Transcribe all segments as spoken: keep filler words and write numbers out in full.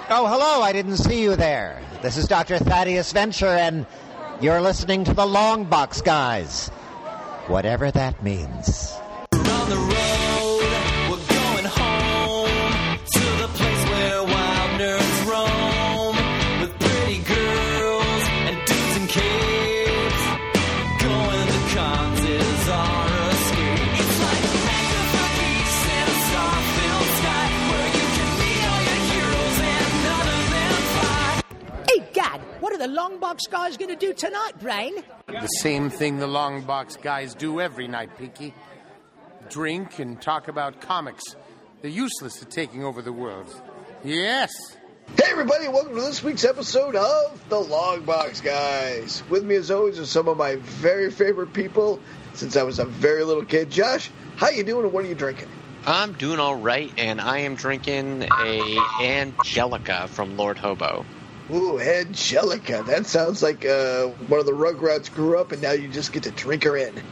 Oh, hello, I didn't see you there. This is Doctor Thaddeus Venture, and you're listening to the Long Box Guys. Whatever that means. We're on the road, we're going home to the place where wild nerds roam with pretty girls and dudes and kids. Going to cons is our escape. It's like a mecca for geeks in a star-filled sky where you can meet all your heroes and none of them fly. Hey, Gad, what are the Long Box Guys going to do tonight, Brain? The same thing the Long Box Guys do every night, Pinky. Drink and talk about comics. They're useless at taking over the world. Yes! Hey everybody, welcome to this week's episode of The Long Box Guys. With me as always are some of my very favorite people since I was a very little kid. Josh, how you doing and what are you drinking? I'm doing all right, and I am drinking a Angelica from Lord Hobo. Ooh, Angelica. That sounds like uh, one of the Rugrats grew up and now you just get to drink her in.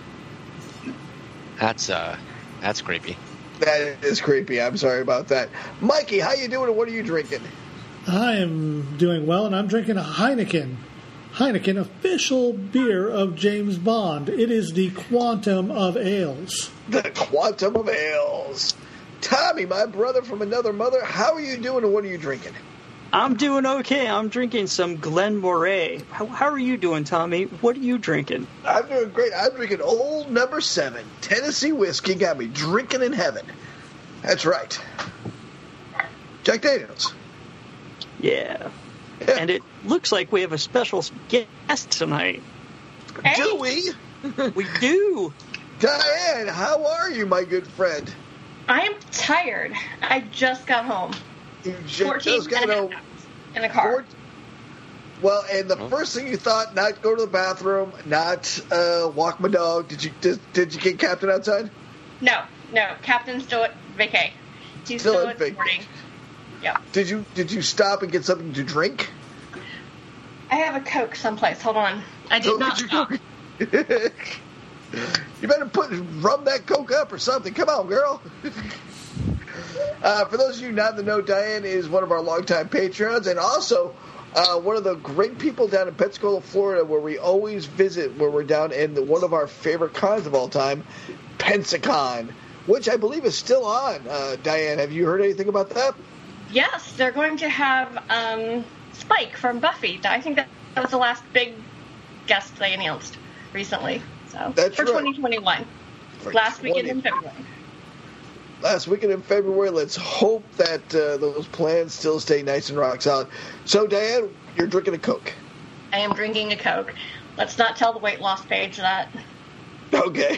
That's, uh, that's creepy. That is creepy. I'm sorry about that. Mikey, how you doing and what are you drinking? I am doing well, and I'm drinking a Heineken. Heineken, official beer of James Bond. It is the Quantum of Ales. The Quantum of Ales. Tommy, my brother from another mother, how are you doing and what are you drinking? I'm doing okay. I'm drinking some Glen Moray. How, how are you doing, Tommy? What are you drinking? I'm doing great. I'm drinking Old Number Seven Tennessee whiskey. Got me drinking in heaven. That's right. Jack Daniels. Yeah. yeah. And it looks like we have a special guest tonight. Hey. Do we? We do. Diane, how are you, my good friend? I am tired. I just got home. You just got home in a car. fourteen Well, and the oh. first thing you thought, not go to the bathroom, not uh, walk my dog. Did you did, did you get Captain outside? No, no. Captain's still at vacay. He's still, still at at boarding. Yeah. Did you did you stop and get something to drink? I have a Coke someplace. Hold on. I did Coke not stop. You better put rub that Coke up or something. Come on, girl. Uh, for those of you not in the know, Diane is one of our longtime Patreons and also uh, one of the great people down in Pensacola, Florida, where we always visit, where we're down in the, one of our favorite cons of all time, Pensacon, which I believe is still on. Uh, Diane, have you heard anything about that? Yes, they're going to have um, Spike from Buffy. I think that, that was the last big guest they announced recently. So That's for right. twenty twenty-one, For last twenty weekend in February. Last weekend in February. Let's hope that uh, those plans still stay nice and rock solid. So, Diane, you're drinking a Coke. I am drinking a Coke. Let's not tell the weight loss page that. Okay.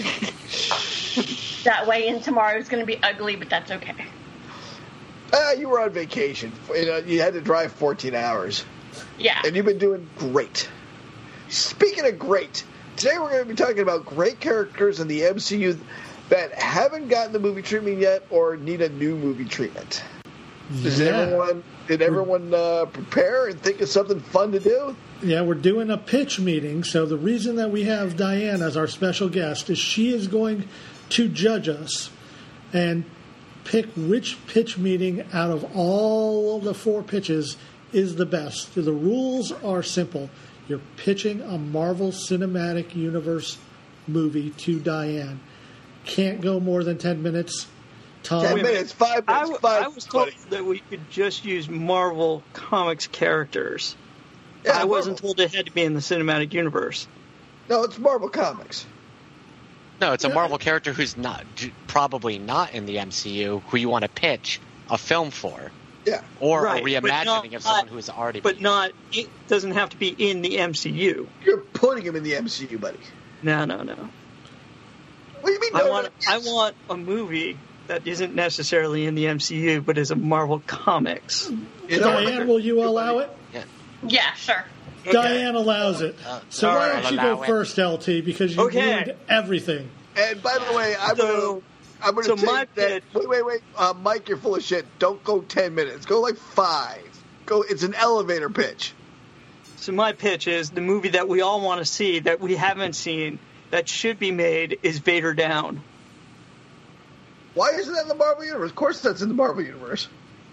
That weigh-in tomorrow is going to be ugly, but that's okay. Uh, you were on vacation. You know, you had to drive fourteen hours. Yeah. And you've been doing great. Speaking of great, today we're going to be talking about great characters in the M C U that haven't gotten the movie treatment yet or need a new movie treatment. Does yeah. everyone, did everyone uh, prepare and think of something fun to do? Yeah, we're doing a pitch meeting, so the reason that we have Diane as our special guest is she is going to judge us and pick which pitch meeting out of all of the four pitches is the best. The rules are simple. You're pitching a Marvel Cinematic Universe movie to Diane. Can't go more than ten minutes. Tom, ten minutes, five minutes, I, w- five I was told buddy. that we could just use Marvel Comics characters. Yeah, I Marvel. wasn't told it had to be in the cinematic universe. No, it's Marvel Comics. No, it's a Marvel character who's not probably not in the M C U, who you want to pitch a film for. Yeah. Or right, a reimagining not, of someone who has already But been. not, it doesn't have to be in the M C U. You're putting him in the M C U, buddy. No, no, no. What do you mean? I no, want, no, I yes. want a movie that isn't necessarily in the M C U, but is a Marvel Comics. You know, Diane, will you allow it? Yeah. Yeah, sure. Okay. Diane allows it. So all why right, don't you I'll go allow it. first, L T, because you Okay. ruined everything. And by the way, I'm So- gonna, I'm gonna so take my that. pitch- Wait, wait, wait, uh, Mike, you're full of shit. Don't go ten minutes. Go like five. Go. It's an elevator pitch. So my pitch is the movie that we all want to see, that we haven't seen, that should be made, is Vader Down. Why isn't that in the Marvel universe? Of course, that's in the Marvel universe.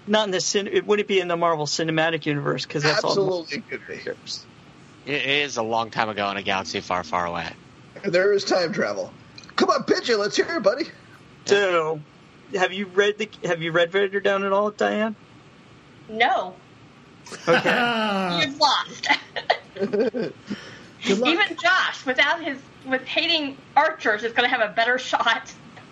not in the cin- it wouldn't be in the Marvel Cinematic Universe because that's Absolutely all. could be. It is a long time ago in a galaxy far, far away. And there is time travel. Come on, pitch it. Let's hear it, buddy. So, have you read the Have you read Vader Down at all, Diane? No. Okay. You've lost. Even Josh, without his with hating archers, is going to have a better shot.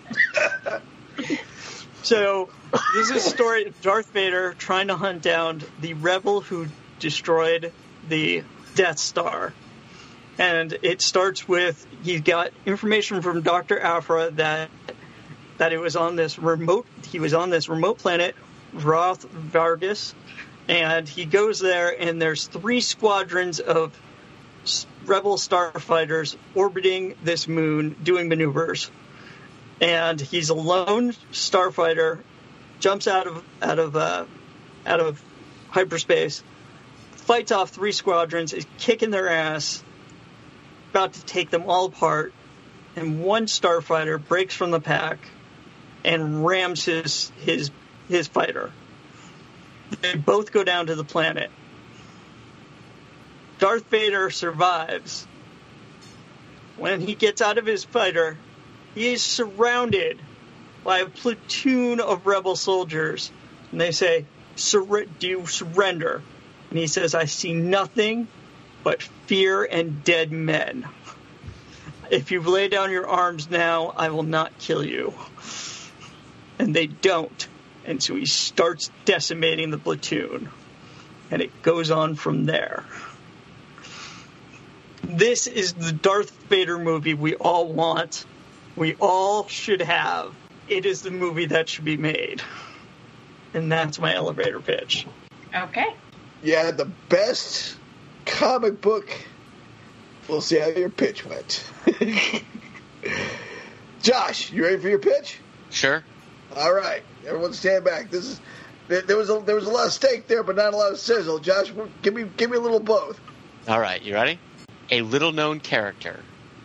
So, this is a story of Darth Vader trying to hunt down the rebel who destroyed the Death Star. And it starts with, he got information from Doctor Aphra that that it was on this remote, he was on this remote planet, Roth Vargas, and he goes there, and there's three squadrons of rebel starfighters orbiting this moon, doing maneuvers. And he's a lone starfighter, jumps out of out of uh, out of hyperspace, fights off three squadrons, is kicking their ass, about to take them all apart, and one starfighter breaks from the pack and rams his his his fighter. They both go down to the planet. Darth Vader survives. When he gets out of his fighter, he is surrounded by a platoon of rebel soldiers. And they say, Sur- do you surrender? And he says, I see nothing but fear and dead men. If you lay down your arms now, I will not kill you. And they don't. And so he starts decimating the platoon. And it goes on from there. This is the Darth Vader movie we all want. We all should have. It is the movie that should be made. And that's my elevator pitch. Okay. Yeah, the best comic book. We'll see how your pitch went. Josh, you ready for your pitch? Sure. All right, everyone, stand back. This is there, there was a there was a lot of steak there, but not a lot of sizzle. Josh, give me give me a little of both. All right, you ready? A little-known character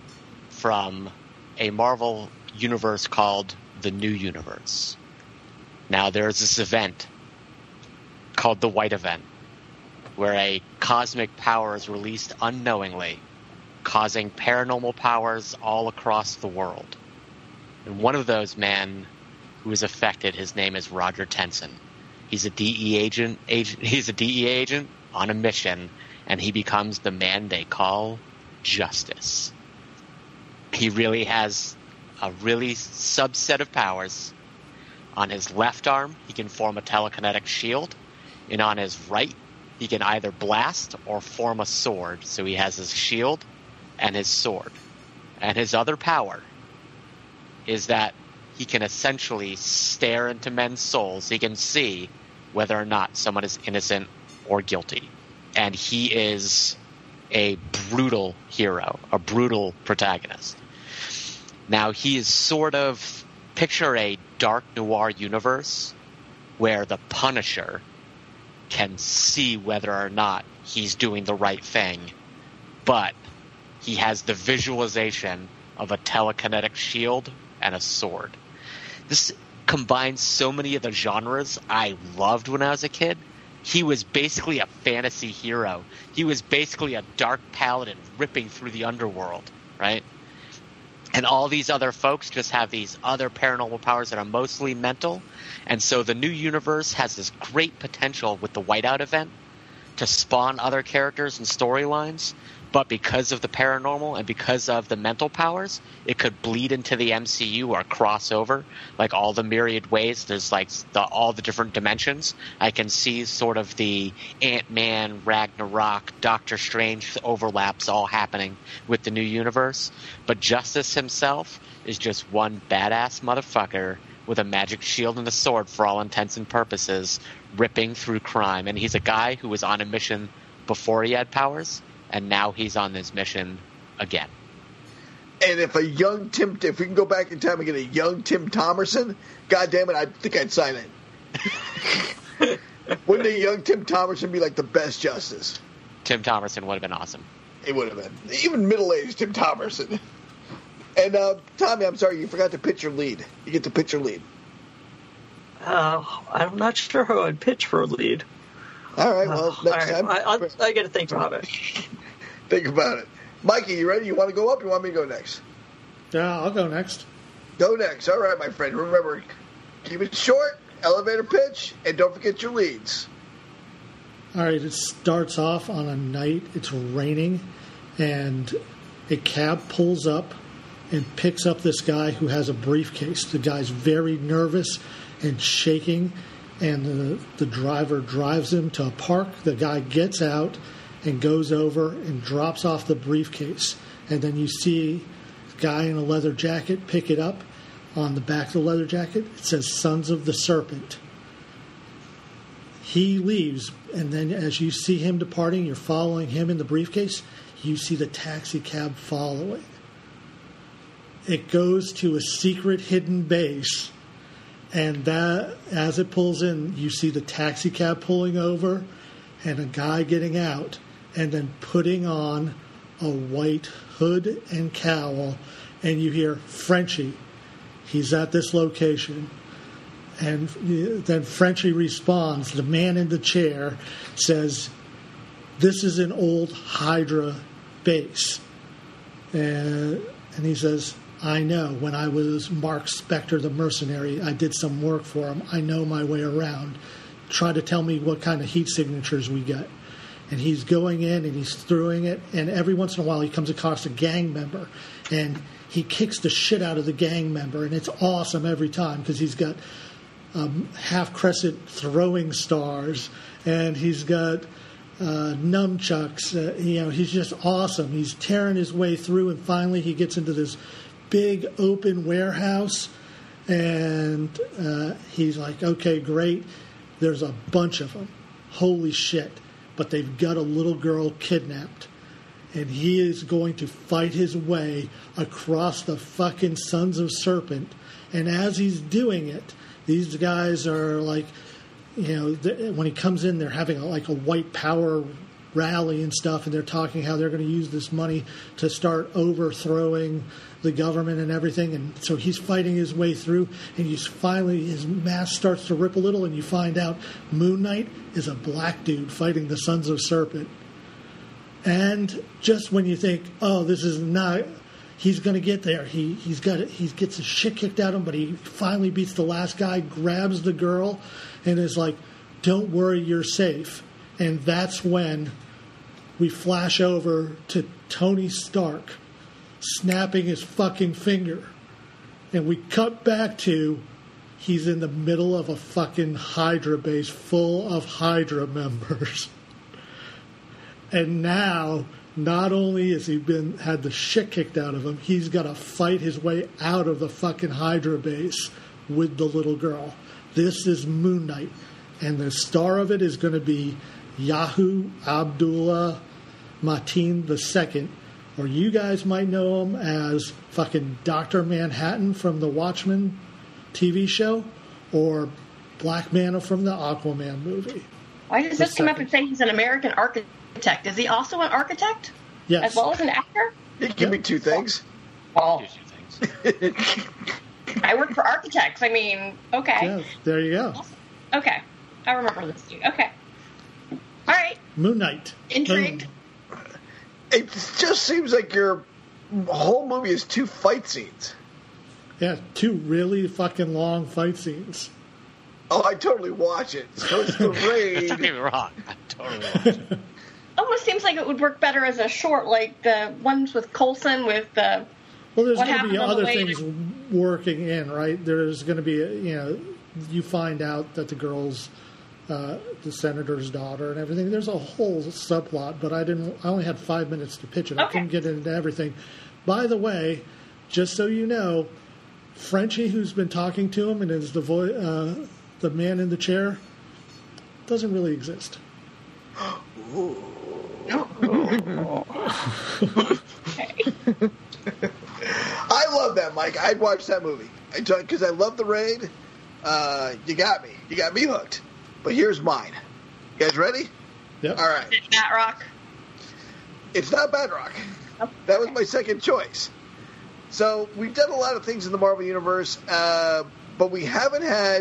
from a Marvel universe called the New Universe. Now, there's this event called the White Event, where a cosmic power is released unknowingly, causing paranormal powers all across the world. And one of those men who is affected, his name is Roger Tenson. He's a D E A agent, agent. He's a D E A agent on a mission, and he becomes the man they call Justice. He really has a really subset of powers. On his left arm, he can form a telekinetic shield, and on his right, he can either blast or form a sword. So he has his shield and his sword. And his other power is that he can essentially stare into men's souls. He can see whether or not someone is innocent or guilty. And he is a brutal hero, a brutal protagonist. Now, he is sort of, picture a dark noir universe where the Punisher can see whether or not he's doing the right thing, but he has the visualization of a telekinetic shield and a sword. This combines so many of the genres I loved when I was a kid. He was basically a fantasy hero. He was basically a dark paladin ripping through the underworld, right? And all these other folks just have these other paranormal powers that are mostly mental. And so the new universe has this great potential with the Whiteout event to spawn other characters and storylines. But because of the paranormal and because of the mental powers, it could bleed into the M C U or cross over, like all the myriad ways. There's like the, all the different dimensions. I can see sort of the Ant-Man, Ragnarok, Doctor Strange overlaps all happening with the new universe. But Justice himself is just one badass motherfucker with a magic shield and a sword for all intents and purposes, ripping through crime. And he's a guy who was on a mission before he had powers. And now he's on this mission again. And if a young Tim, if we can go back in time and get a young Tim Thomerson, God damn it, I think I'd sign it. Wouldn't a young Tim Thomerson be like the best Justice? Tim Thomerson would have been awesome. It would have been. Even middle-aged Tim Thomerson. And uh, Tommy, I'm sorry, you forgot to pitch your lead. You get to pitch your lead. Uh, I'm not sure how I'd pitch for a lead. All right, well, Uh, next all right, time. I, I, I got to think about it. Think about it. Mikey, you ready? You want to go up or you want me to go next? Yeah, I'll go next. Go next. All right, my friend. Remember, keep it short, elevator pitch, and don't forget your leads. All right, it starts off on a night, it's raining, and a cab pulls up and picks up this guy who has a briefcase. The guy's very nervous and shaking, and the, the driver drives him to a park. The guy gets out and goes over and drops off the briefcase. And then you see the guy in a leather jacket pick it up. On the back of the leather jacket, it says Sons of the Serpent. He leaves, and then as you see him departing, you're following him in the briefcase, you see the taxi cab following. It goes to a secret hidden base, and that as it pulls in, you see the taxi cab pulling over and a guy getting out and then putting on a white hood and cowl, and you hear, Frenchie, he's at this location. And then Frenchie responds, the man in the chair says, this is an old Hydra base. And, and he says, I know. When I was Mark Spector, the mercenary, I did some work for him. I know my way around. Try to tell me what kind of heat signatures we get. And he's going in and he's throwing it. And every once in a while he comes across a gang member. And he kicks the shit out of the gang member. And it's awesome every time because he's got Um, half crescent throwing stars, and he's got uh, nunchucks. Uh, you know, he's just awesome. He's tearing his way through, and finally he gets into this big open warehouse, and uh, he's like, okay, great. There's a bunch of them. Holy shit. But they've got a little girl kidnapped. And he is going to fight his way across the fucking Sons of Serpent. And as he's doing it, these guys are like, you know, when he comes in, they're having a, like a white power rally and stuff, and they're talking how they're going to use this money to start overthrowing the government and everything. And so he's fighting his way through, and he's finally, his mask starts to rip a little, and you find out Moon Knight is a black dude fighting the Sons of Serpent. And just when you think, oh, this is not... he's going to get there. He he's got it. He gets his shit kicked out of him, but he finally beats the last guy, grabs the girl, and is like, "Don't worry, you're safe." And that's when we flash over to Tony Stark snapping his fucking finger, and we cut back to he's in the middle of a fucking Hydra base full of Hydra members, and now. Not only has he been had the shit kicked out of him, he's got to fight his way out of the fucking Hydra base with the little girl. This is Moon Knight, and the star of it is going to be Yahoo Abdullah Mateen the Second, or you guys might know him as fucking Doctor Manhattan from the Watchmen T V show, or Black Manta from the Aquaman movie. Why does this come up and say he's an American architect? Is he also an architect? Yes. As well as an actor? You can give me two things. Oh. I work for architects. I mean, okay. Yeah, there you go. Okay. I remember this dude. Okay. All right. Moon Knight. Intrigued. Boom. It just seems like your whole movie is two fight scenes. Yeah, two really fucking long fight scenes. Oh, I totally watch it. So it's the raid. Don't get me wrong. I totally watch it. Almost seems like it would work better as a short, like the ones with Coulson with the. Well, there's what going to be happened on the other way things to- working in, right? There's going to be, a, you know, you find out that the girl's uh, the senator's daughter and everything. There's a whole subplot, but I didn't. I only had five minutes to pitch it. I Okay. couldn't get into everything. By the way, just so you know, Frenchie, who's been talking to him and is the vo- uh, the man in the chair, doesn't really exist. I love that, Mike. I'd watch that movie. I because I love the raid. Uh, you got me. You got me hooked. But here's mine. You guys ready? Yep. All right. Matt Rock. It's not Bedrock. That was my second choice. So we've done a lot of things in the Marvel Universe, uh, but we haven't had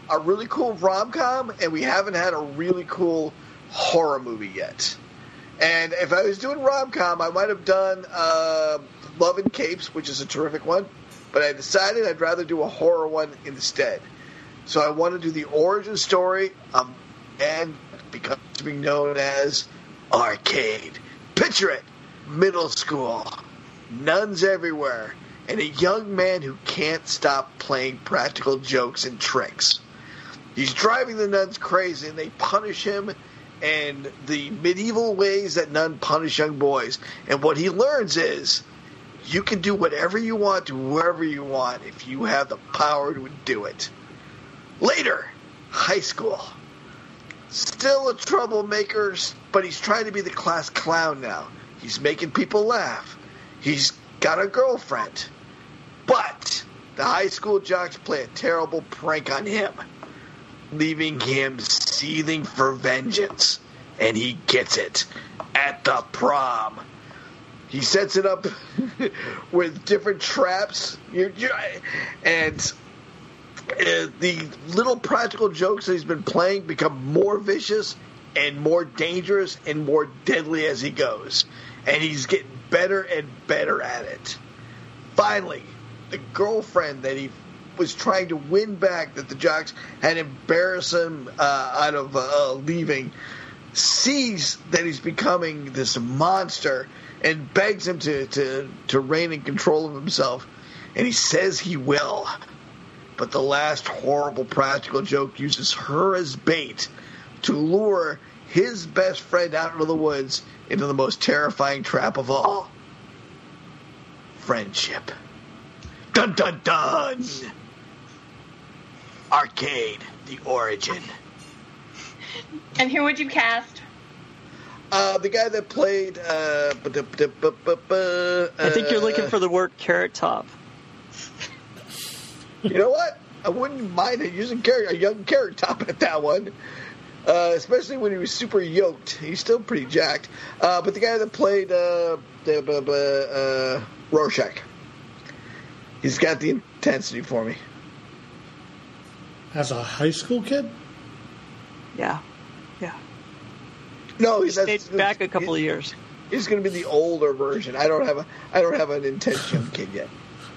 a really cool rom-com, and we haven't had a really cool horror movie yet. And if I was doing rom-com, I might have done uh, Love and Capes, which is a terrific one. But I decided I'd rather do a horror one instead. So I want to do the origin story of and becoming known as Arcade. Picture it. Middle school. Nuns everywhere. And a young man who can't stop playing practical jokes and tricks. He's driving the nuns crazy, and they punish him in the medieval ways that nuns punish young boys. And what he learns is, you can do whatever you want to whoever you want if you have the power to do it. Later, high school. Still a troublemaker, but he's trying to be the class clown now. He's making people laugh. He's got a girlfriend. But the high school jocks play a terrible prank on him, leaving him seething for vengeance. And he gets it at the prom. He sets it up with different traps. You're, you're, and uh, the little practical jokes that he's been playing become more vicious and more dangerous and more deadly as he goes. And he's getting better and better at it. Finally, the girlfriend that he was trying to win back, that the jocks had embarrassed him uh, out of uh, leaving, sees that he's becoming this monster and begs him to, to, to reign in control of himself. And he says he will. But the last horrible practical joke uses her as bait to lure his best friend out into the woods into the most terrifying trap of all. Friendship. Dun dun dun! Arcade, the origin. And who would you cast? Uh, the guy that played. Uh, uh, I think you're looking for the word Carrot Top. You know what? I wouldn't mind using carrot, a young Carrot Top at that one. Uh, especially when he was super yoked. He's still pretty jacked. Uh, but the guy that played uh, uh, Rorschach. He's got the intensity for me. As a high school kid? Yeah. Yeah. No, he's that's, back a couple of years. He's going to be the older version. I don't have a I don't have an intense young kid yet.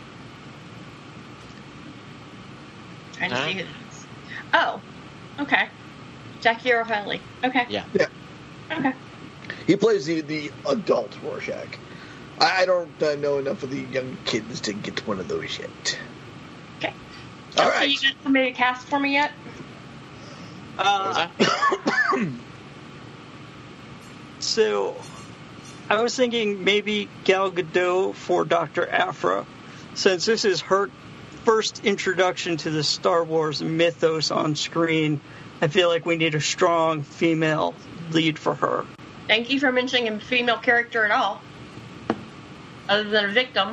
Trying to see who. Oh, okay. Jackie Earle Haley. Okay. Yeah. Yeah. Okay. He plays the, the adult Rorschach. I, I don't uh, know enough of the young kids to get one of those yet. Okay. All so right. you got somebody to cast for me yet? Uh, so, I was thinking maybe Gal Gadot for Doctor Aphra, since this is her first introduction to the Star Wars mythos on screen. I feel like we need a strong female lead for her. Thank you for mentioning a female character at all, other than a victim.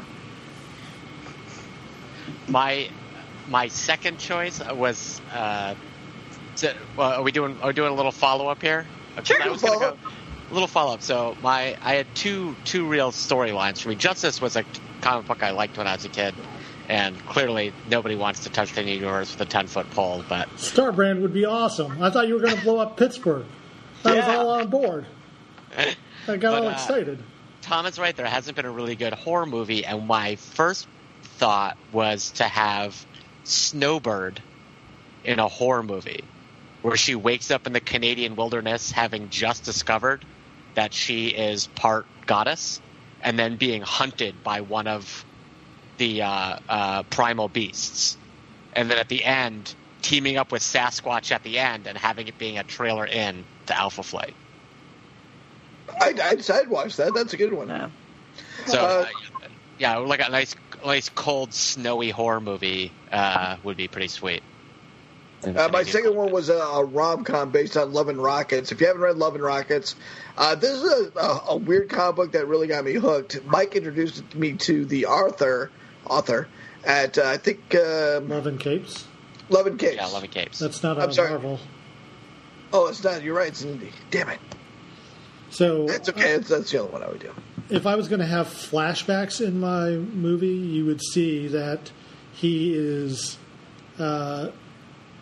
My my second choice was. Uh, to, well, are we doing? Are we doing a little follow up here? Sure, I was follow gonna go a little follow up. So my I had two two real storylines for me. Justice was a comic book I liked when I was a kid. And clearly, nobody wants to touch the universe with a ten-foot pole, but... Starbrand would be awesome. I thought you were going to blow up Pittsburgh. I Yeah. was all on board. I got But, all uh, excited. Tom is right. There hasn't been a really good horror movie, and my first thought was to have Snowbird in a horror movie, where she wakes up in the Canadian wilderness having just discovered that she is part goddess, and then being hunted by one of the uh, uh, primal beasts, and then at the end teaming up with Sasquatch at the end and having it being a trailer in to Alpha Flight. I'd, I'd, I'd watch that. That's a good one. Yeah. So Uh, uh, yeah, like a nice, nice cold, snowy horror movie uh, would be pretty sweet. Uh, my second one was a, a rom-com based on Love and Rockets. If you haven't read Love and Rockets, uh, this is a, a, a weird comic book that really got me hooked. Mike introduced me to the author, author at, uh, I think... Uh, Love and Capes? Love and Capes. Yeah, Love and Capes. That's not I'm a sorry. Marvel. Oh, it's not. You're right. It's indie. Damn it. So That's okay. That's, that's the other one I would do. if I was going to have flashbacks in my movie, you would see that he is uh,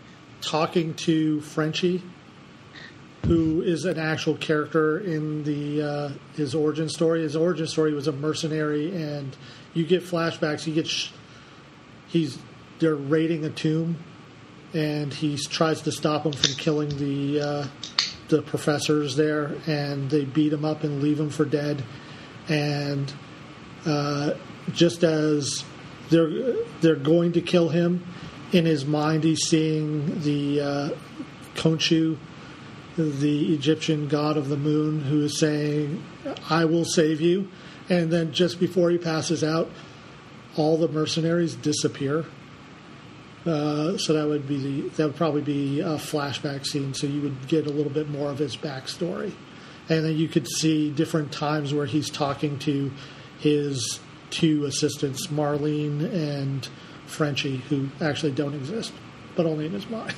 talking to Frenchie, who is an actual character in the uh, his origin story. His origin story was a mercenary, and you get flashbacks. You get sh- he's they're raiding a tomb, and he tries to stop him from killing the uh, the professors there, and they beat him up and leave him for dead. And uh, just as they're they're going to kill him, in his mind he's seeing the uh, Khonshu, the Egyptian god of the moon, who is saying, "I will save you." And then just before he passes out, all the mercenaries disappear. Uh, so that would be the that would probably be a flashback scene. So you would get a little bit more of his backstory, and then you could see different times where he's talking to his two assistants, Marlene and Frenchie, who actually don't exist, but only in his mind.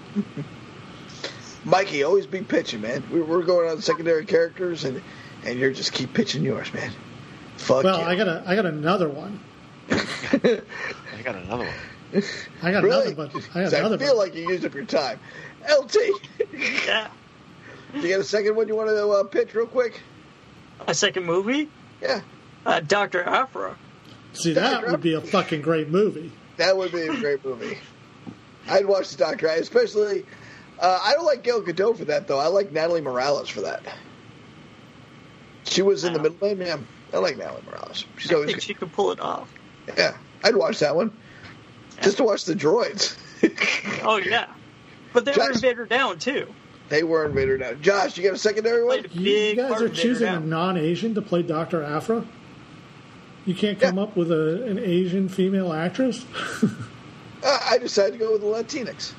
Mikey, always be pitching, man. We're, we're going on secondary characters, and and you're just keep pitching yours, man. Fuck well, you. I got a I got another one. I got another one. I got Really? another, but I got So another. I feel But like you used up your time. L T, Yeah. you got a second one you want to uh, pitch real quick? A second movie? Yeah, Uh, Doctor Afra. see, that would be a fucking great movie. that would be a great movie. I'd watch the Doctor, especially. Uh, I don't like Gal Gadot for that though. I like Natalie Morales for that. She was in the middle name. Yeah, I like Natalie Morales. She's I always think good. she could pull it off. Yeah, I'd watch that one just to watch the droids. Oh, yeah. But they were Josh- Invader Down, too. They were Invader now. Josh, you got a secondary one? Played a You, big you guys part are in Invader choosing a Down. non-Asian to play Doctor Afra? You can't come Yeah. up with a, an Asian female actress? Uh, I decided to go with the Latinx.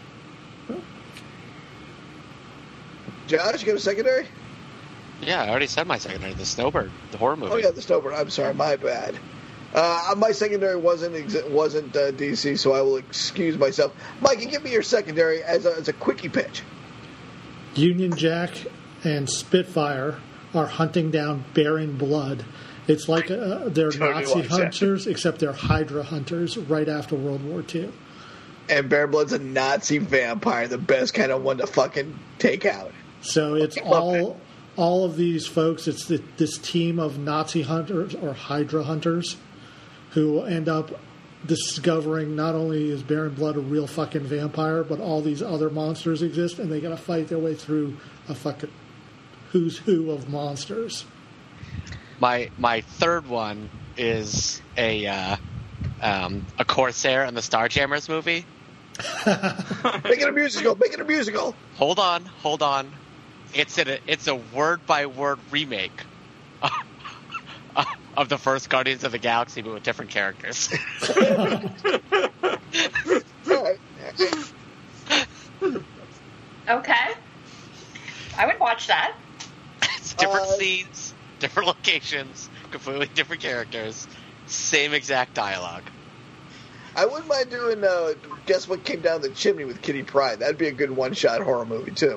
Josh, you got a secondary? Yeah, I already said my secondary. The Snowbird, the horror movie. Oh yeah, the Snowbird. I'm sorry, my bad. Uh, my secondary wasn't exi- wasn't uh, D C, so I will excuse myself. Mikey, give me your secondary as a, as a quickie pitch. Union Jack and Spitfire are hunting down Baron Blood. It's like uh, they're Totally Nazi watch that. hunters, except they're Hydra hunters right after World War Two. And Baron Blood's a Nazi vampire, the best kind of one to fucking take out. So it's Love all all of these folks. It's the, this team of Nazi hunters or Hydra hunters who end up discovering not only is Baron Blood a real fucking vampire, but all these other monsters exist, and they got to fight their way through a fucking who's who of monsters. My my third one is a uh, um, a Corsair in the Starjammers movie. Make it a musical. Make it a musical. Hold on, hold on. It's a it's a word by word remake of the first Guardians of the Galaxy, but with different characters. All right. Okay. I would watch that. It's different Uh, scenes, different locations, completely different characters, same exact dialogue. I wouldn't mind doing uh, Guess What Came Down the Chimney with Kitty Pryde. That'd be a good one-shot horror movie, too.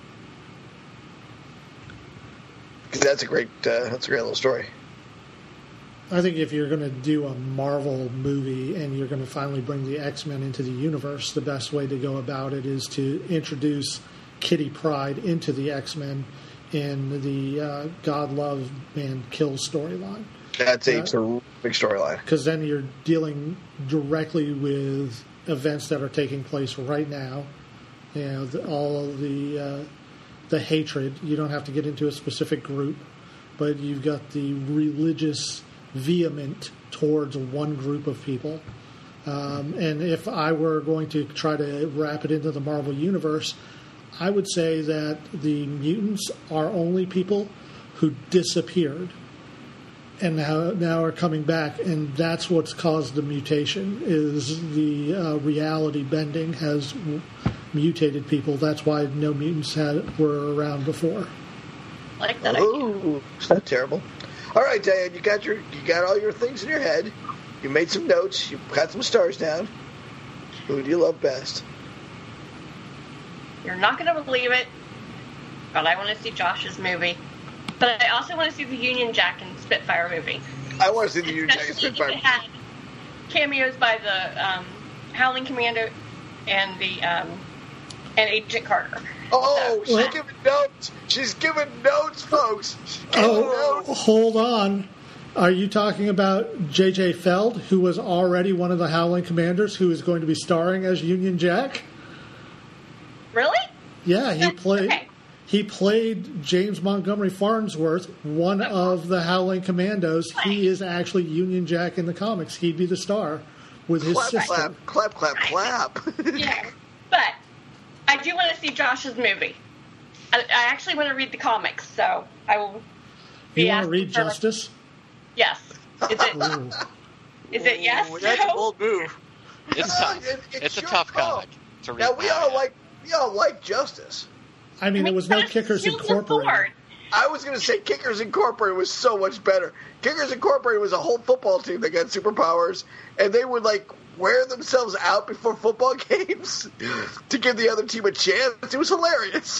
Because that's a great, uh, that's a great little story. I think if you're going to do a Marvel movie and you're going to finally bring the X-Men into the universe, the best way to go about it is to introduce Kitty Pryde into the X-Men in the uh, God Love Man Kills storyline. That's a Uh, terrific storyline. Because then you're dealing directly with events that are taking place right now. You know, the, all of the uh, the hatred. You don't have to get into a specific group, but you've got the religious vehement towards one group of people. Um, and if I were going to try to wrap it into the Marvel Universe, I would say that the mutants are only people who disappeared and now now are coming back, and that's what's caused the mutation. Is the uh, reality bending has w- mutated people. That's why no mutants had were around before. Like that idea. Ooh, it's not terrible. All right, Diane, you got your, you got all your things in your head. You made some notes. You got some stars down. Who do you love best? You're not going to believe it, but I want to see Josh's movie. But I also want to see the Union Jack and Spitfire movie. I want to see the Union Jack and Especially if Spitfire. it had cameos by the um, Howling Commander and the um, and Agent Carter. Oh, So, she's giving notes. She's giving notes, folks. She's giving Oh, notes. hold on. Are you talking about J J Feld, who was already one of the Howling Commanders, who is going to be starring as Union Jack? really? Yeah, he played. Okay. He played James Montgomery Farnsworth, one of the Howling Commandos. He is actually Union Jack in the comics. He'd be the star with his Clap, sister. clap, clap, clap, clap. Yeah, but I do want to see Josh's movie. I, I actually want to read the comics, so I will. Be You want to asking read for- Justice? Yes. Is it? Ooh. Is it yes? Ooh, that's a No? bold move. It's Uh, tough. it- It's, a your tough call. comic to read. Now we now, all yeah. like we all like Justice. I mean, there was no That's Kickers Shield of Incorporated. Sword. I was going to say Kickers Incorporated was so much better. Kickers Incorporated was a whole football team that got superpowers, and they would like wear themselves out before football games to give the other team a chance. It was hilarious.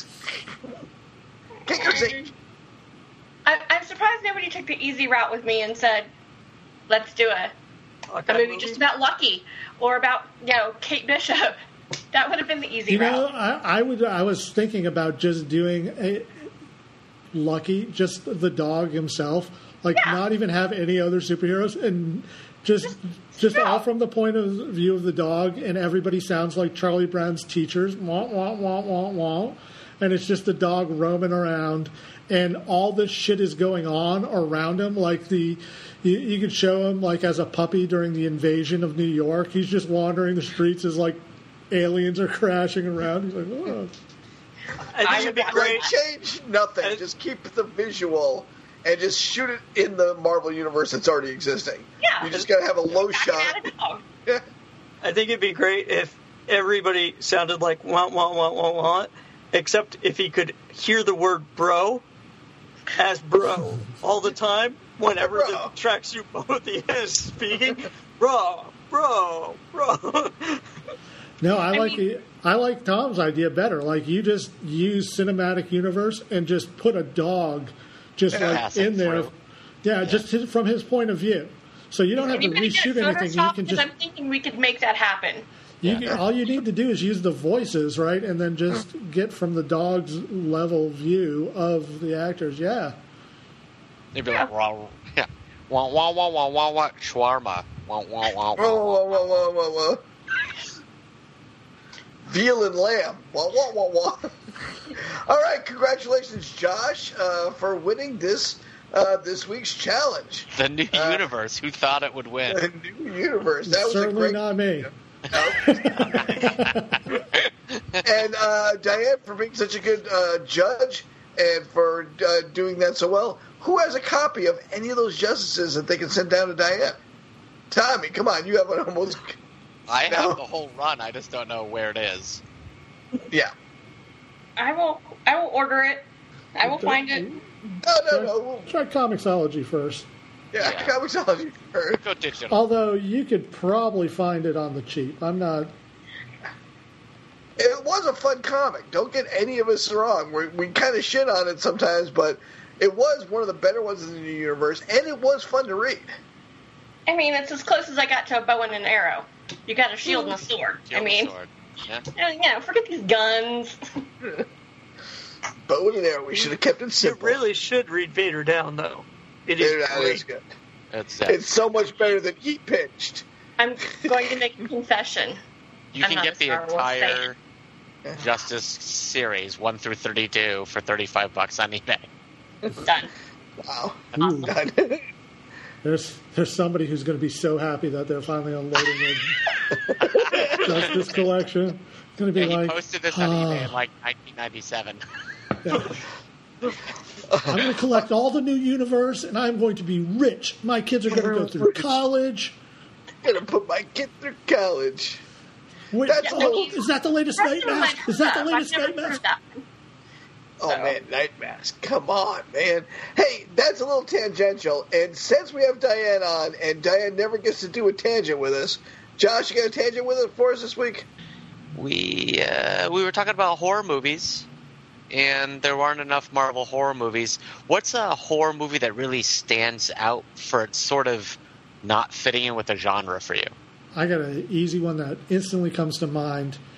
Kickers Inc. I, I'm surprised nobody took the easy route with me and said, "Let's do a, Okay, a movie just about Lucky or about you know Kate Bishop." That would have been the easy You know, route. I, I would. I was thinking about just doing a Lucky, just the dog himself, like Yeah. not even have any other superheroes, and just just no. all from the point of view of the dog, and everybody sounds like Charlie Brown's teachers, wah wah wah wah wah, and it's just the dog roaming around, and all this shit is going on around him, like the. You, you could show him like as a puppy during the invasion of New York. He's just wandering the streets as like aliens are crashing around. He's like, oh. I think I it'd be would- great. Change nothing. Uh, Just keep the visual and just shoot it in the Marvel universe that's already existing. Yeah. You just got to have a low Back shot. at it, dog. Yeah. I think it'd be great if everybody sounded like wah wah wah wah wah, except if he could hear the word bro as bro all the time whenever Bro. the tracksuit Timothy is speaking. Bro, bro, bro. No, I, I like mean- the I like Tom's idea better. Like you just use cinematic universe and just put a dog just like Passing in there. through. Yeah, just his- from his point of view. So you don't have to Anybody get reshoot anything. You Photoshop? can Because just I'm thinking we could make that happen. you can, all you need to do is use the voices, right, and then just get from the dog's level view of the actors. Yeah. They'd be like, wah, yeah, wah wah wah wah wah wah, shawarma, wah wah wah Whoa, wah. whoa, whoa, whoa, whoa, whoa. Veal and lamb. Wah, wah, wah, wah. All right, congratulations, Josh, uh, for winning this uh, this week's challenge. The new Uh, universe. Who thought it would win? The new universe. That was a Certainly great. not me. And uh, Diane for being such a good uh, judge and for uh, doing that so well. Who has a copy of any of those justices that they can send down to Diane? Tommy, come on, you have an almost. I No. have the whole run. I just don't know where it is. Yeah. I will. I will order it. I will find it. Oh, no, no. We'll, Try Comixology first. yeah, Yeah. Comixology first. Go digital. Although you could probably find it on the cheap. I'm not. It was a fun comic. Don't get any of us wrong. We, we kind of shit on it sometimes, but it was one of the better ones in the new universe, and it was fun to read. I mean, it's as close as I got to a bow and an arrow. You got a shield and a sword. I Shield mean, sword. Yeah. uh, you know, forget these guns. Bow and arrow. We should have kept it You simple. really should read Vader down, though. It is Dude, that great. is good. It's, uh, It's so much better than he pitched. I'm going to make a confession. you I'm can not get a the Star Wars entire Justice series, one through thirty-two, for thirty-five bucks on eBay. Done. Wow. Ooh. Done. There's there's somebody who's going to be so happy that they're finally unloading the Justice collection. Going to be Yeah, he like, posted this on "Ah, eBay in like nineteen ninety-seven. I'm going to collect all the new universe, and I'm going to be rich. My kids are going to go through college. Gonna put my kid through college. Wait, That's oh, all. is that the latest Night Mask? Is that the latest I've never Night Mask? heard that. Oh So- man, Night Mask. Come on, man. Hey, that's a little tangential. And since we have Diane on, and Diane never gets to do a tangent with us, Josh, you got a tangent with us for us this week? We uh, we were talking about horror movies, and there weren't enough Marvel horror movies. What's a horror movie that really stands out for its sort of not fitting in with the genre for you? I got an easy one that instantly comes to mind.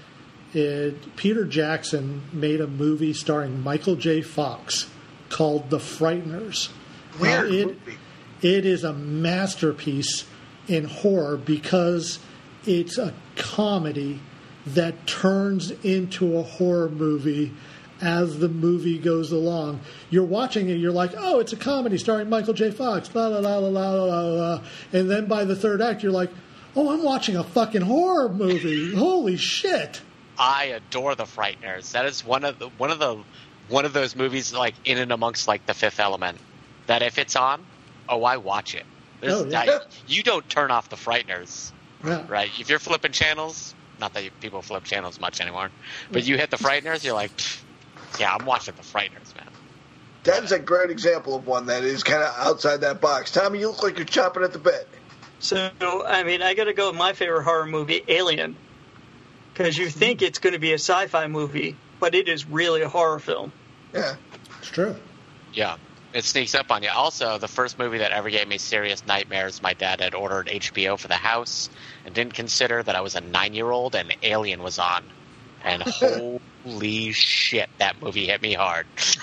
It, Peter Jackson made a movie starring Michael J. Fox called The Frighteners. Weird Now, it, movie. It is a masterpiece in horror because it's a comedy that turns into a horror movie as the movie goes along. You're watching it, you're like, oh, it's a comedy starring Michael J. Fox, la la la la la la la, and then by the third act, you're like, oh, I'm watching a fucking horror movie. Holy shit! I adore The Frighteners. That is one of the one of the one of those movies like in and amongst like The Fifth Element. That if it's on, oh, I watch it. There's, Oh, yeah. I, you don't turn off The Frighteners, Yeah. right? If you're flipping channels, not that you, people flip channels much anymore, but you hit The Frighteners, you're like, "Pfft, yeah, I'm watching The Frighteners, man. That is a great example of one that is kind of outside that box. Tommy, you look like you're chopping at the bit. So, I mean, I got to go with my favorite horror movie, Alien. Because you think it's going to be a sci-fi movie, but it is really a horror film. Yeah. It's true. Yeah, it sneaks up on you. Also, the first movie that ever gave me serious nightmares, my dad had ordered H B O for the house and didn't consider that I was a nine-year-old and Alien was on. And holy shit, that movie hit me hard.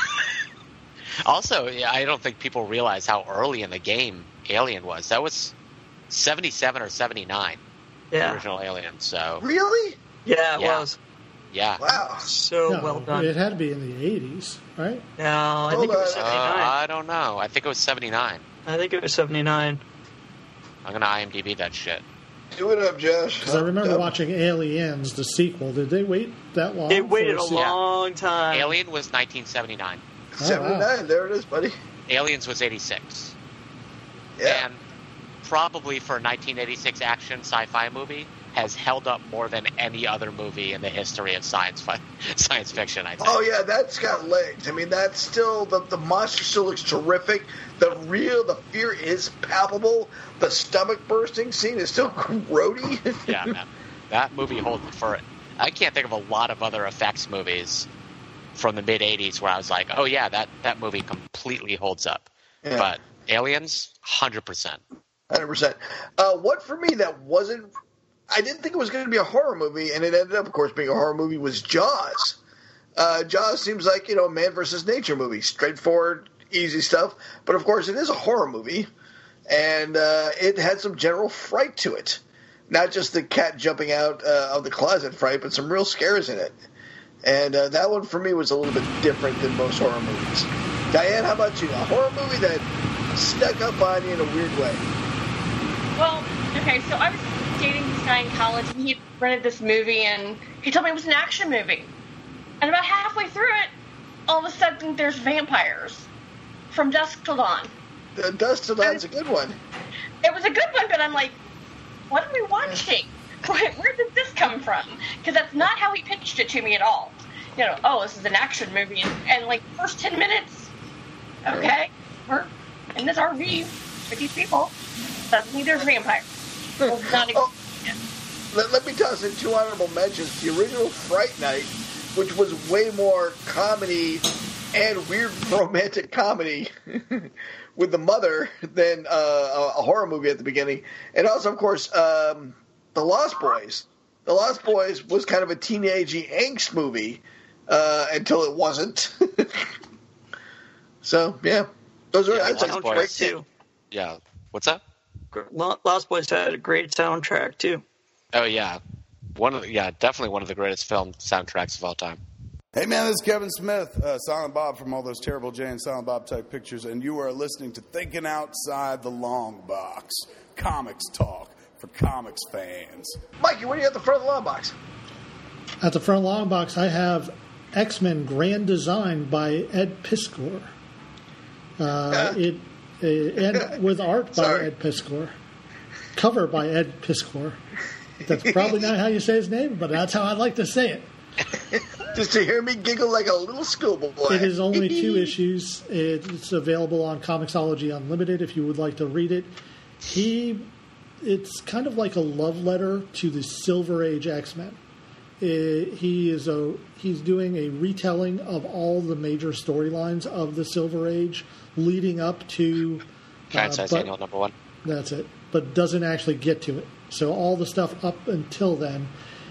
Also, yeah, I don't think people realize how early in the game Alien was. That was seventy-seven or seventy-nine, Yeah. the original Alien. So, Really? Yeah, it Yeah. was. yeah. Wow. So No, well done. It had to be in the eighties, right? No, I think it was Hold Uh, seventy-nine. I don't know. I think it was seventy-nine. I think it was seventy-nine. I'm going to I M D B that shit. Do it up, Josh. Because I remember Yep. watching Aliens, the sequel. Did they wait that long? It for waited a sequel? long time. Alien was nineteen seventy-nine. seventy-nine. There it is, buddy. Aliens was eighty-six. Yeah. And probably for a nineteen eighty-six action sci-fi movie has held up more than any other movie in the history of science fi- science fiction, I think. Oh yeah, that's got legs. I mean, that's still the the monster still looks terrific. The real the fear is palpable. The stomach bursting scene is still grody. Yeah, man. That movie holds for it. I can't think of a lot of other effects movies from the mid eighties where I was like, oh yeah, that, that movie completely holds up. Yeah. But Aliens, one hundred percent. Hundred percent. Uh, what for me that wasn't, I didn't think it was going to be a horror movie, and it ended up, of course, being a horror movie. Was Jaws? Uh, Jaws seems like, you know, a man versus nature movie, straightforward, easy stuff. But of course, it is a horror movie, and uh, it had some general fright to it. Not just the cat jumping out uh, of the closet fright, but some real scares in it. And uh, that one for me was a little bit different than most horror movies. Diane, how about you? A horror movie that snuck up on you in a weird way. Well, okay, so I was dating this guy in college, and he had rented this movie, and he told me it was an action movie. And about halfway through it, all of a sudden, there's vampires. From Dusk Till Dawn. The Dusk Till Dawn's a good one. It was a good one, but I'm like, what are we watching? Where, where did this come from? Because that's not how he pitched it to me at all. You know, oh, this is an action movie, and, and like, first ten minutes, okay, we're in this R V with these people. Suddenly there's vampires. Well, not Oh, let, let me toss in two honorable mentions. The original Fright Night, which was way more comedy and weird romantic comedy with the mother than uh, a, a horror movie at the beginning. And also, of course, um, The Lost Boys. The Lost Boys was kind of a teenagey angst movie uh, until it wasn't. So, yeah. Those are Yeah, that's a Lost great Boys. too. Yeah. What's that? Lost Boys had a great soundtrack too. Oh, yeah. One of the, yeah, definitely one of the greatest film soundtracks of all time. Hey man, this is Kevin Smith, uh, Silent Bob from all those Terrible Jay and Silent Bob type pictures, and you are listening to Thinking Outside the Long Box, comics talk for comics fans. Mikey, what do you have at the front of the long box? At the front long box, I have X-Men Grand Design by Ed Piskor. Uh, it, it and with art by Sorry. Ed Piskor, cover by Ed Piskor. That's probably not how you say his name, but that's how I like to say it. Just to hear me giggle like a little schoolboy. It is only two issues. It's available on Comixology Unlimited if you would like to read it. He, it's kind of like a love letter to the Silver Age X-Men. Uh, he is a he's doing a retelling of all the major storylines of the Silver Age leading up to. Franchise but- Annual number one. That's it, but doesn't actually get to it. So all the stuff up until then,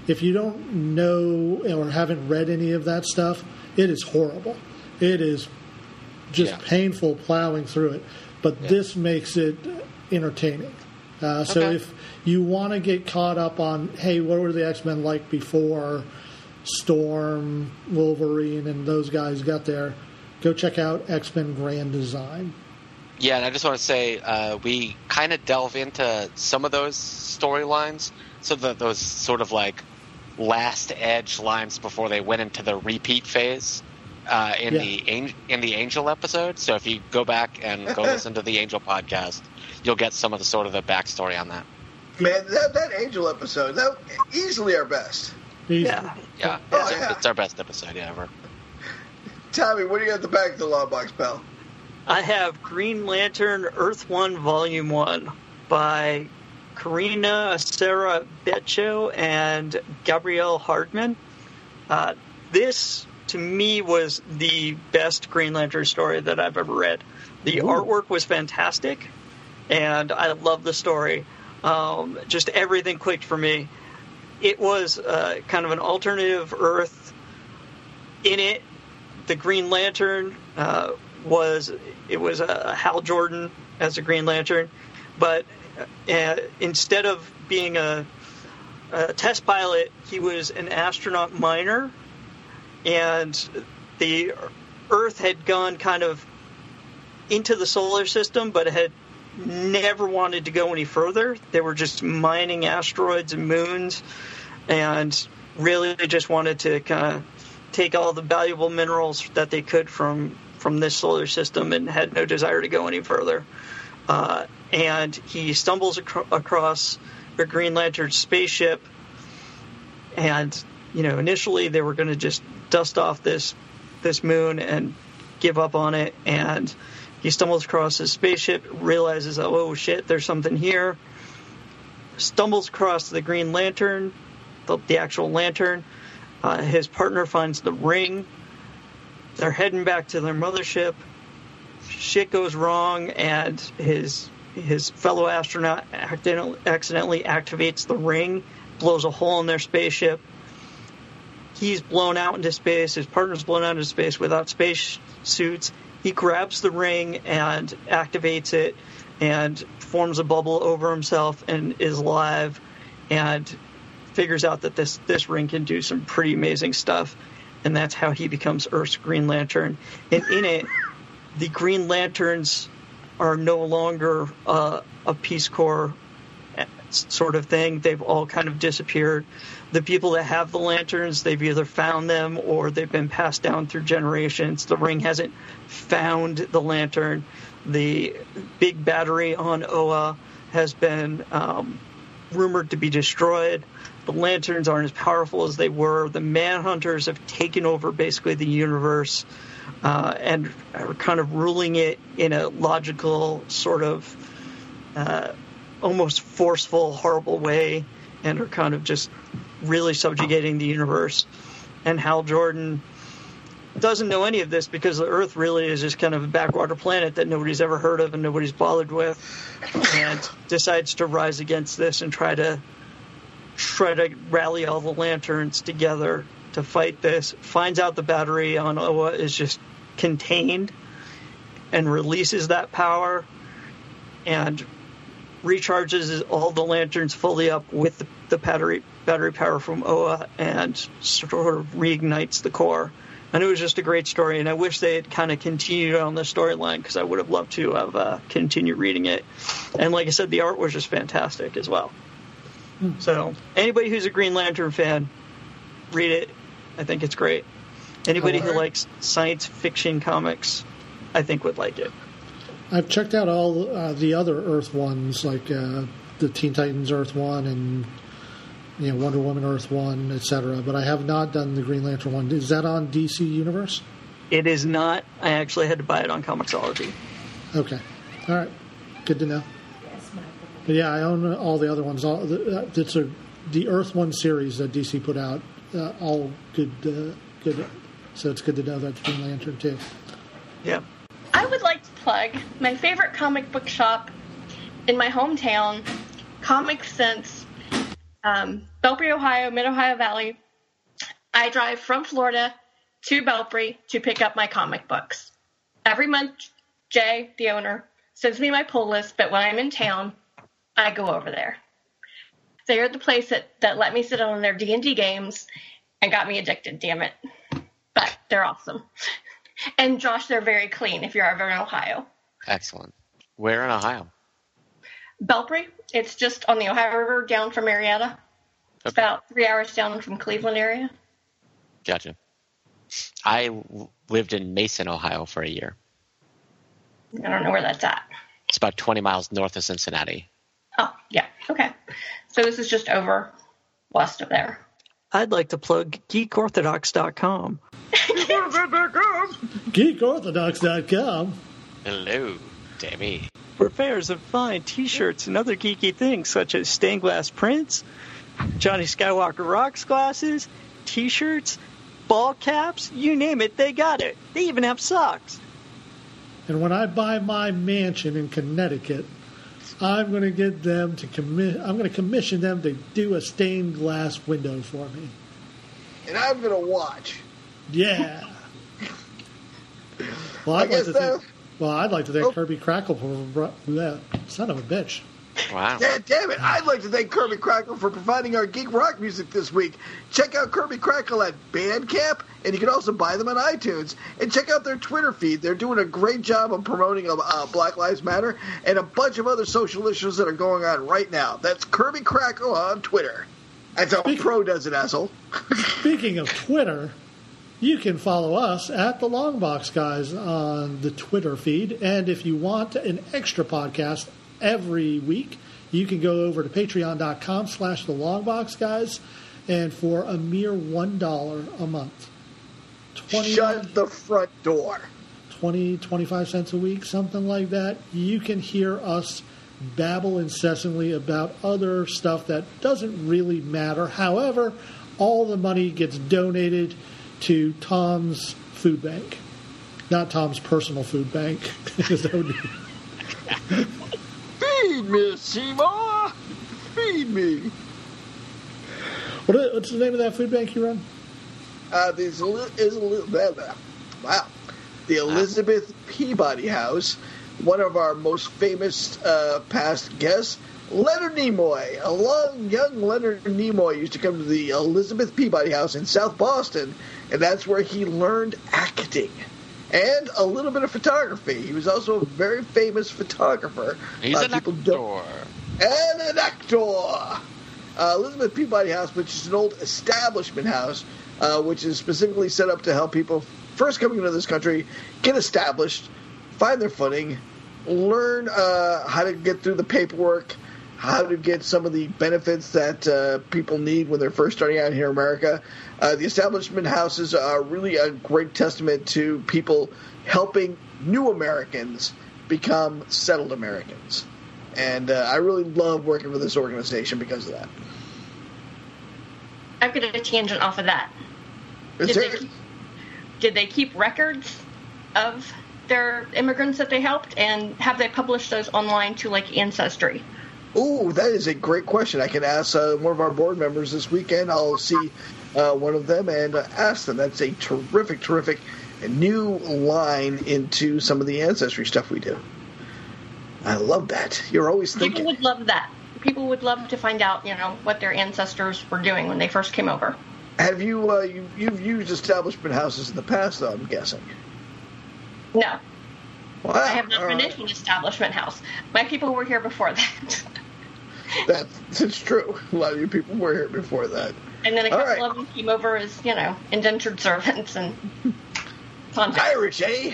if you don't know or haven't read any of that stuff, it is horrible. It is just yeah. painful plowing through it. But yeah. this makes it entertaining. Uh, so okay. if you want to get caught up on, hey, what were the X-Men like before Storm, Wolverine, and those guys got there, go check out X-Men Grand Design. Yeah, and I just want to say uh, we kind of delve into some of those storylines, so the, those sort of like last edge lines before they went into the repeat phase uh, in yeah. the in the Angel episode. So if you go back and go listen to the Angel podcast, you'll get some of the sort of the backstory on that. Man, that that Angel episode, that easily our best. Yeah, yeah, oh, it's, yeah. it's our best episode yeah, ever. Tommy, what do you got at the back of the law box, pal? I have Green Lantern Earth One Volume One by Karina Sarah Beccio and Gabrielle Hardman. Uh, this, to me, was the best Green Lantern story that I've ever read. The Ooh. artwork was fantastic, and I love the story. Um, just everything clicked for me. It was uh, kind of an alternative Earth. In it, the Green Lantern uh, was it was uh, Hal Jordan as a Green Lantern, but uh, instead of being a, a test pilot, he was an astronaut minor, and the Earth had gone kind of into the solar system, but had never wanted to go any further. They were just mining asteroids and moons, and really just wanted to kind of take all the valuable minerals that they could from from this solar system, and had no desire to go any further. Uh, and he stumbles ac- across a Green Lantern spaceship, and you know, initially they were going to just dust off this this moon and give up on it, and he stumbles across his spaceship, realizes, oh shit, there's something here, stumbles across the Green Lantern, the, the actual lantern. Uh, his partner finds the ring. They're heading back to their mothership. Shit goes wrong, and his his fellow astronaut accidentally, accidentally activates the ring, blows a hole in their spaceship. He's blown out into space. His partner's blown out into space without space suits. He grabs the ring and activates it and forms a bubble over himself and is alive, and figures out that this, this ring can do some pretty amazing stuff. And that's how he becomes Earth's Green Lantern. And in it, the Green Lanterns are no longer uh, a Peace Corps sort of thing. They've all kind of disappeared. The people that have the lanterns, they've either found them or they've been passed down through generations. The ring hasn't found the lantern. The big battery on Oa has been um, rumored to be destroyed. The lanterns aren't as powerful as they were. The Manhunters have taken over basically the universe uh, and are kind of ruling it in a logical, sort of uh, almost forceful, horrible way, and are kind of just really subjugating the universe. And Hal Jordan doesn't know any of this because the Earth really is just kind of a backwater planet that nobody's ever heard of and nobody's bothered with, and decides to rise against this and try to try to rally all the lanterns together to fight this. Finds out the battery on Oa is just contained and releases that power and recharges all the lanterns fully up with the, the battery battery power from Oa and sort of reignites the core. And it was just a great story, and I wish they had kind of continued on the storyline, because I would have loved to have uh, continued reading it. And like I said, the art was just fantastic as well. So anybody who's a Green Lantern fan, read it. I think it's great. Anybody who likes science fiction comics, I think would like it. I've checked out all uh, the other Earth ones, like uh, the Teen Titans Earth one and you know Wonder Woman Earth one, et cetera. But I have not done the Green Lantern one. Is that on D C Universe? It is not. I actually had to buy it on Comixology. Okay. All right. Good to know. But yeah, I own all the other ones. All the, it's a the Earth One series that D C put out. Uh, all good, uh, good. So it's good to know that's Green Lantern too. Yeah. I would like to plug my favorite comic book shop in my hometown, Comic Sense. Um, Belpre, Ohio, Mid-Ohio Valley. I drive from Florida to Belpre to pick up my comic books. Every month, Jay, the owner, sends me my pull list, but when I'm in town, I go over there. They're the place that, that let me sit on their D and D games and got me addicted, damn it. But they're awesome. And Josh, they're very clean if you're ever in Ohio. Excellent. Where in Ohio? Belpre. It's just on the Ohio River down from Marietta. It's Okay. about three hours down from Cleveland area. Gotcha. I w- lived in Mason, Ohio for a year. I don't know where that's at. It's about twenty miles north of Cincinnati. Oh, yeah. Okay. So this is just over west of there. I'd like to plug geek orthodox dot com. geek orthodox dot com. Hello, Davey. Purveyors of fine T-shirts and other geeky things such as stained glass prints, Johnny Skywalker rocks glasses, T-shirts, ball caps, you name it, they got it. They even have socks. And when I buy my mansion in Connecticut, I'm going to get them to commi- I'm going to commission them to do a stained glass window for me. And I'm going to watch. Yeah. Well, I I'd like guess to that- thank, well, I'd like to thank Oh. Kirby Crackle for that son of a bitch. Wow. Yeah, damn it. I'd like to thank Kirby Crackle for providing our geek rock music this week. Check out Kirby Crackle at Bandcamp, and you can also buy them on iTunes. And check out their Twitter feed. They're doing a great job of promoting uh, Black Lives Matter and a bunch of other social issues that are going on right now. That's Kirby Crackle on Twitter. That's how a pro does it, asshole. Speaking of Twitter, you can follow us at the Longbox Guys on the Twitter feed. And if you want an extra podcast every week, you can go over to patreon.com slash the Longbox Guys, and for a mere one dollar a month, twenty, Shut the front door. twenty, twenty-five cents a week, something like that, you can hear us babble incessantly about other stuff that doesn't really matter. However, all the money gets donated to Tom's food bank. Not Tom's personal food bank. Feed me, Seymour. Feed me. What, what's the name of that food bank you run? Uh, this is a little blah, blah. Wow. The Elizabeth Peabody House. One of our most famous uh, past guests, Leonard Nimoy. A long, young Leonard Nimoy used to come to the Elizabeth Peabody House in South Boston, and that's where he learned acting and a little bit of photography. He was also a very famous photographer. He's Uh, an people actor. don't- And an actor. Uh, Elizabeth Peabody House, which is an old establishment house, uh, which is specifically set up to help people first coming into this country get established, find their footing, learn uh, how to get through the paperwork, how to get some of the benefits that uh, people need when they're first starting out here in America. Uh, the establishment houses are really a great testament to people helping new Americans become settled Americans. And uh, I really love working for this organization because of that. I've got a tangent off of that. Is Did there- they, keep, did they keep records of their immigrants that they helped, and have they published those online to, like, Ancestry? Ooh, that is a great question. I can ask uh, one of our board members this weekend. I'll see uh, one of them and uh, ask them. That's a terrific, terrific new line into some of the Ancestry stuff we do. I love that. You're always thinking. People would love that. People would love to find out, you know, what their ancestors were doing when they first came over. Have you, uh, you you've used establishment houses in the past, though, I'm guessing? No. Wow. I have not all been right. into an establishment house. My people were here before that. That's it's true. A lot of you people were here before that. And then a All couple right. of them came over as, you know, indentured servants and convicts. Irish, eh?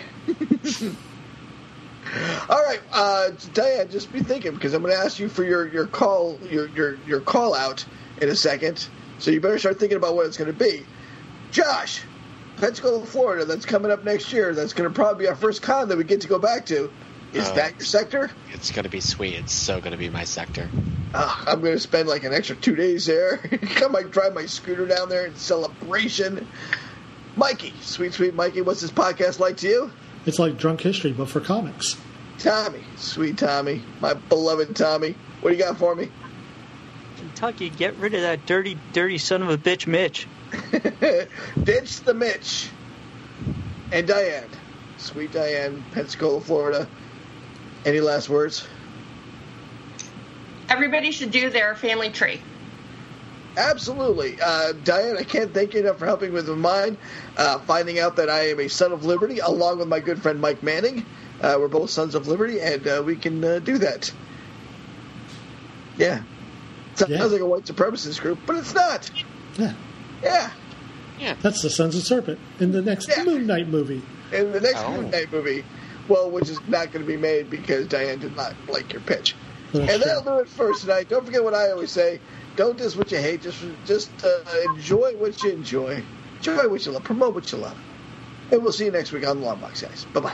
All right, uh, Diane, just be thinking, because I'm going to ask you for your, your call your, your your call out in a second. So you better start thinking about what it's going to be. Josh, Pensacola, Florida, that's coming up next year. That's going to probably be our first con that we get to go back to. Is Oh. that your sector? It's going to be sweet. It's so going to be my sector. Uh, I'm going to spend like an extra two days there. I might drive my scooter down there in celebration. Mikey, sweet, sweet Mikey, what's this podcast like to you? It's like Drunk History, but for comics. Tommy, sweet Tommy, my beloved Tommy. What do you got for me? Kentucky, get rid of that dirty, dirty son of a bitch, Mitch. Ditch the Mitch. And Diane. Sweet Diane, Pensacola, Florida. Any last words? Everybody should do their family tree. Absolutely. Uh, Diane, I can't thank you enough for helping with mine. Uh, finding out that I am a son of Liberty, along with my good friend Mike Manning. Uh, we're both sons of Liberty, and uh, we can uh, do that. Yeah. Sounds Yeah. like a white supremacist group, but it's not. Yeah. Yeah. Yeah. That's the Sons of Serpent in the next Yeah. Moon Knight movie. In the next Oh. Moon Knight movie, well, which is not going to be made because Diane did not like your pitch. That's And that'll true. do it for us tonight. Don't forget what I always say. Don't diss what you hate. Just just uh, enjoy what you enjoy. Enjoy what you love. Promote what you love. And we'll see you next week on the Long Box, guys. Bye-bye.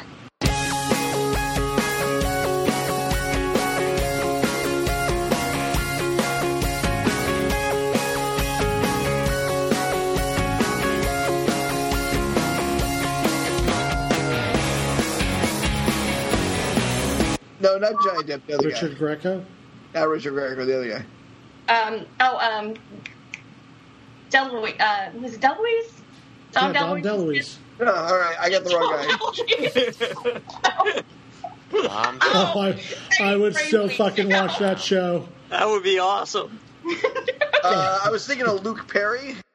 No, not Johnny Depp, the other Richard guy. Greco. Not Richard Greco, the other guy. Um, oh, um, Deloise. Uh, was it Deloise? Yeah, Dom DeLuise. Oh, all right, I got the wrong guy. Um, Oh, I, I would so fucking watch that show. That would be awesome. Uh, I was thinking of Luke Perry.